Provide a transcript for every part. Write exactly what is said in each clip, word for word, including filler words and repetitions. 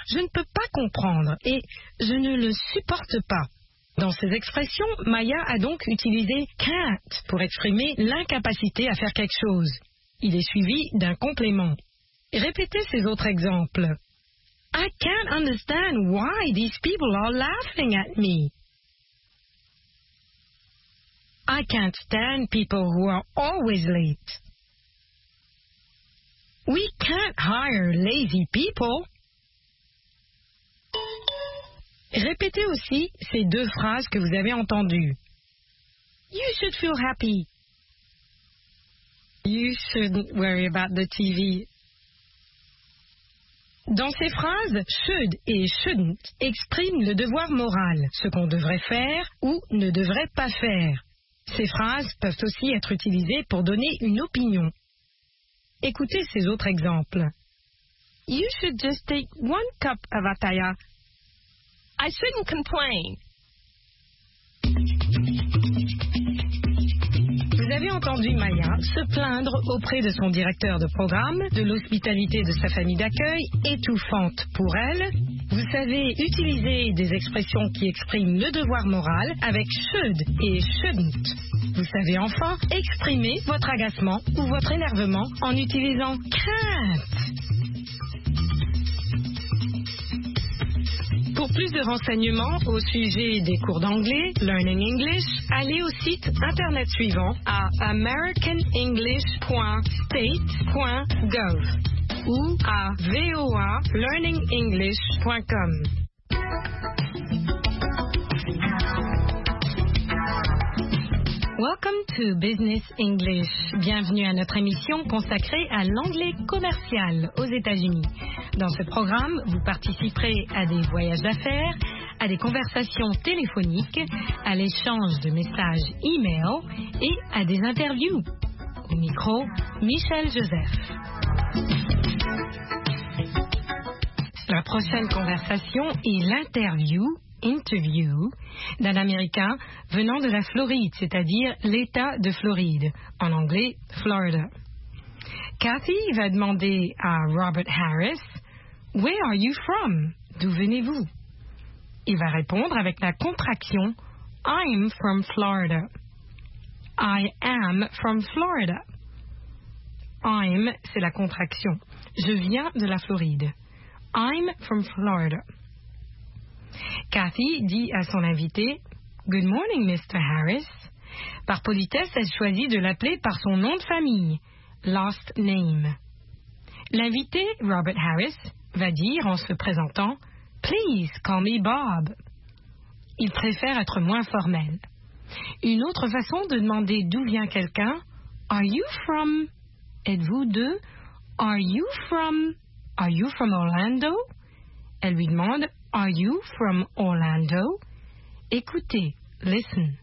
je ne peux pas comprendre et je ne le supporte pas. Dans ces expressions, Maya a donc utilisé can't pour exprimer l'incapacité à faire quelque chose. Il est suivi d'un complément. Répétez ces autres exemples. I can't understand why these people are laughing at me. I can't stand people who are always late. We can't hire lazy people. Répétez aussi ces deux phrases que vous avez entendues. You should feel happy. You shouldn't worry about the T V. Dans ces phrases, should et shouldn't expriment le devoir moral, ce qu'on devrait faire ou ne devrait pas faire. Ces phrases peuvent aussi être utilisées pour donner une opinion. Écoutez ces autres exemples. You should just take one cup of ataya. I shouldn't complain. Vous avez entendu Maya se plaindre auprès de son directeur de programme de l'hospitalité de sa famille d'accueil, étouffante pour elle. Vous savez utiliser des expressions qui expriment le devoir moral avec should et shouldn't. Vous savez enfin exprimer votre agacement ou votre énervement en utilisant can't. Pour plus de renseignements au sujet des cours d'anglais, Learning English, allez au site internet suivant à american english point state point gov ou à voa learning english point com. Welcome to Business English. Bienvenue à notre émission consacrée à l'anglais commercial aux États-Unis. Dans ce programme, vous participerez à des voyages d'affaires, à des conversations téléphoniques, à l'échange de messages e-mail et à des interviews. Au micro, Michel Joseph. La prochaine conversation est l'interview, interview, d'un Américain venant de la Floride, c'est-à-dire l'État de Floride, en anglais Florida. Kathy va demander à Robert Harris, « Where are you from? » D'où venez-vous? Il va répondre avec la contraction « I'm from Florida ». I am from Florida. I'm, c'est la contraction. Je viens de la Floride. I'm from Florida. Kathy dit à son invité « Good morning, mister Harris ». Par politesse, elle choisit de l'appeler par son nom de famille, last name. L'invité, Robert Harris, va dire en se présentant « Please call me Bob ». Il préfère être moins formel. Une autre façon de demander d'où vient quelqu'un, « Are you from » Êtes-vous de « Are you from » Are you from Orlando? Elle lui demande « Are you from Orlando? » Écoutez, listen.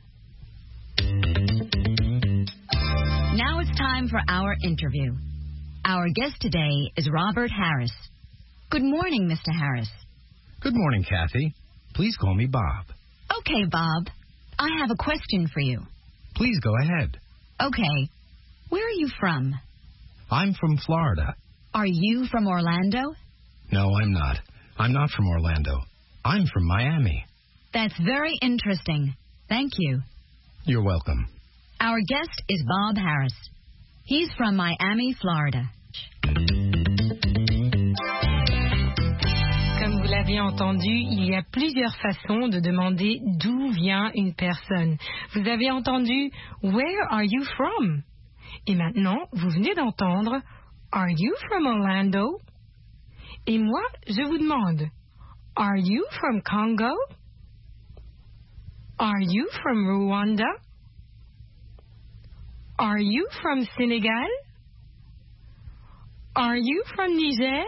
Now it's time for our interview. Our guest today is Robert Harris. Good morning, Mister Harris. Good morning, Kathy. Please call me Bob. Okay, Bob. I have a question for you. Please go ahead. Okay. Where are you from? I'm from Florida. Are you from Orlando? No, I'm not. I'm not from Orlando. I'm from Miami. That's very interesting. Thank you. You're welcome. Our guest is Bob Harris. He's from Miami, Florida. Comme vous l'avez entendu, il y a plusieurs façons de demander d'où vient une personne. Vous avez entendu « Where are you from ?» Et maintenant, vous venez d'entendre « Are you from Orlando ?» Et moi, je vous demande « Are you from Congo? Are you from Rwanda? Are you from Senegal? Are you from Niger?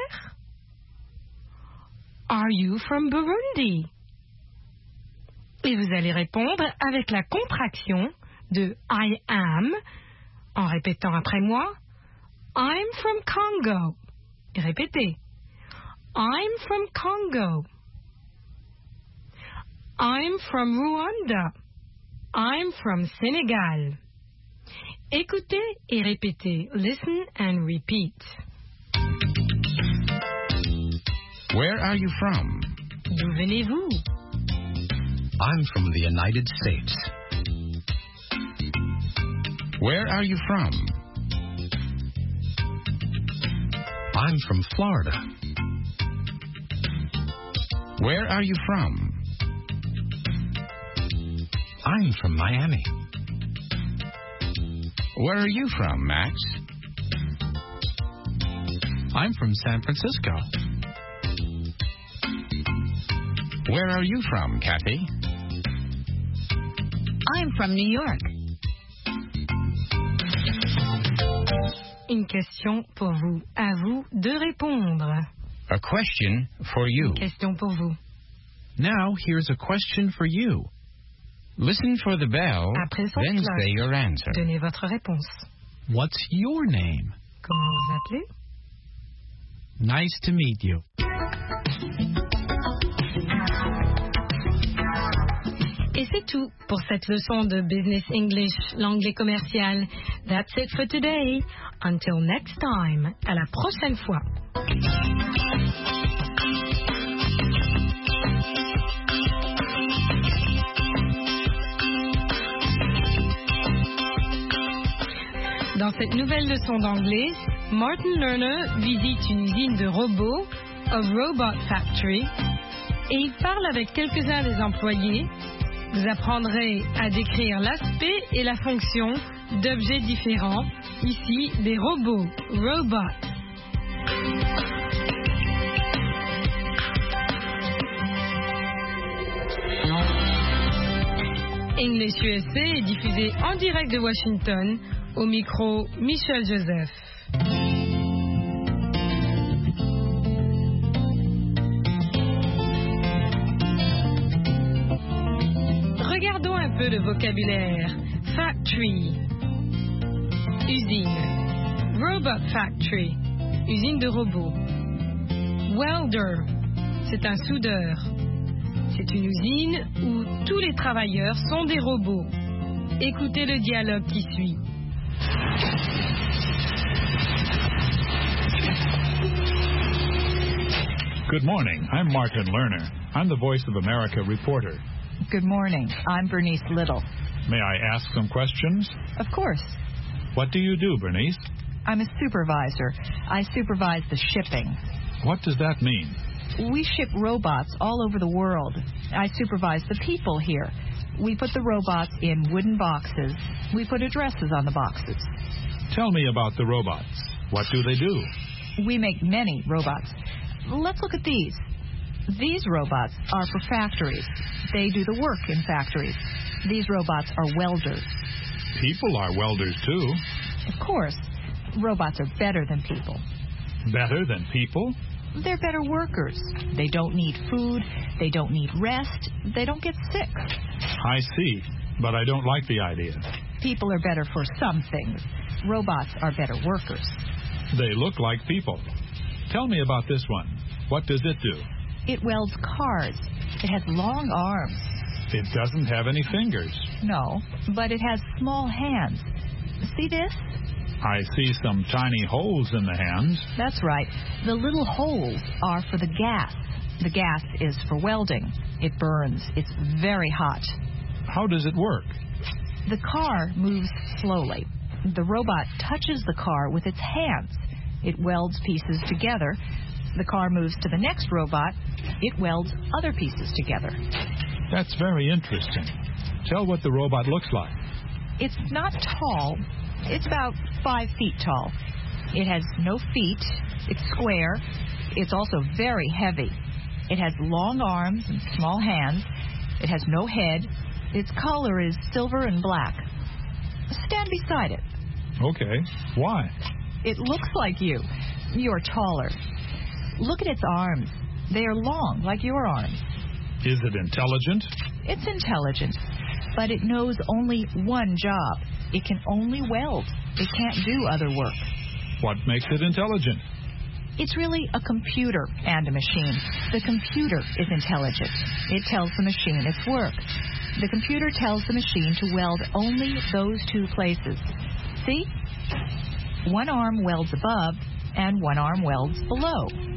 Are you from Burundi? » Et vous allez répondre avec la contraction de I am, en répétant après moi I'm from Congo. Et répétez I'm from Congo. I'm from Rwanda. I'm from Senegal. Écoutez et répétez. Listen and repeat. Where are you from? D'où venez-vous? I'm from the United States. Where are you from? I'm from Florida. Where are you from? I'm from Miami. Where are you from, Max? I'm from San Francisco. Where are you from, Kathy? I'm from New York. Une question pour vous. À vous de répondre. A question for you. Une question pour vous. Now, here's a question for you. Listen for the bell, Après son then cloche, say your answer. donnez votre réponse. What's your name? Comment vous appelez? Nice to meet you. Et c'est tout pour cette leçon de Business English, l'anglais commercial. That's it for today. Until next time. À la prochaine fois. Dans cette nouvelle leçon d'anglais, Martin Lerner visite une usine de robots, a Robot Factory, et il parle avec quelques-uns des employés. Vous apprendrez à décrire l'aspect et la fonction d'objets différents, ici des robots, robots. English U S A est diffusé en direct de Washington, au micro Michel Joseph. Regardons un peu le vocabulaire. Factory, usine. Robot factory, usine de robots. Welder, c'est un soudeur. C'est une usine où tous les travailleurs sont des robots. Écoutez le dialogue qui suit. Good morning. I'm Martin Lerner. I'm the Voice of America reporter. Good morning. I'm Bernice Little. May I ask some questions? Of course. What do you do, Bernice? I'm a supervisor. I supervise the shipping. What does that mean? We ship robots all over the world. I supervise the people here. We put the robots in wooden boxes. We put addresses on the boxes. Tell me about the robots. What do they do? We make many robots. Let's look at these. These robots are for factories. They do the work in factories. These robots are welders. People are welders, too. Of course. Robots are better than people. Better than people? They're better workers. They don't need food. They don't need rest. They don't get sick. I see, but I don't like the idea. People are better for some things. Robots are better workers. They look like people. Tell me about this one. What does it do? It welds cars. It has long arms. It doesn't have any fingers. No, but it has small hands. See this? I see some tiny holes in the hands. That's right. The little holes are for the gas. The gas is for welding. It burns. It's very hot. How does it work? The car moves slowly. The robot touches the car with its hands. It welds pieces together. The car moves to the next robot. It welds other pieces together. That's very interesting. Tell what the robot looks like. It's not tall. It's about five feet tall. It has no feet. It's square. It's also very heavy. It has long arms and small hands. It has no head. Its color is silver and black. Stand beside it. Okay. Why? It looks like you. You're taller. Look at its arms. They are long, like your arms. Is it intelligent? It's intelligent, but it knows only one job. It can only weld. It can't do other work. What makes it intelligent? It's really a computer and a machine. The computer is intelligent. It tells the machine its work. The computer tells the machine to weld only those two places. See? One arm welds above, and one arm welds below.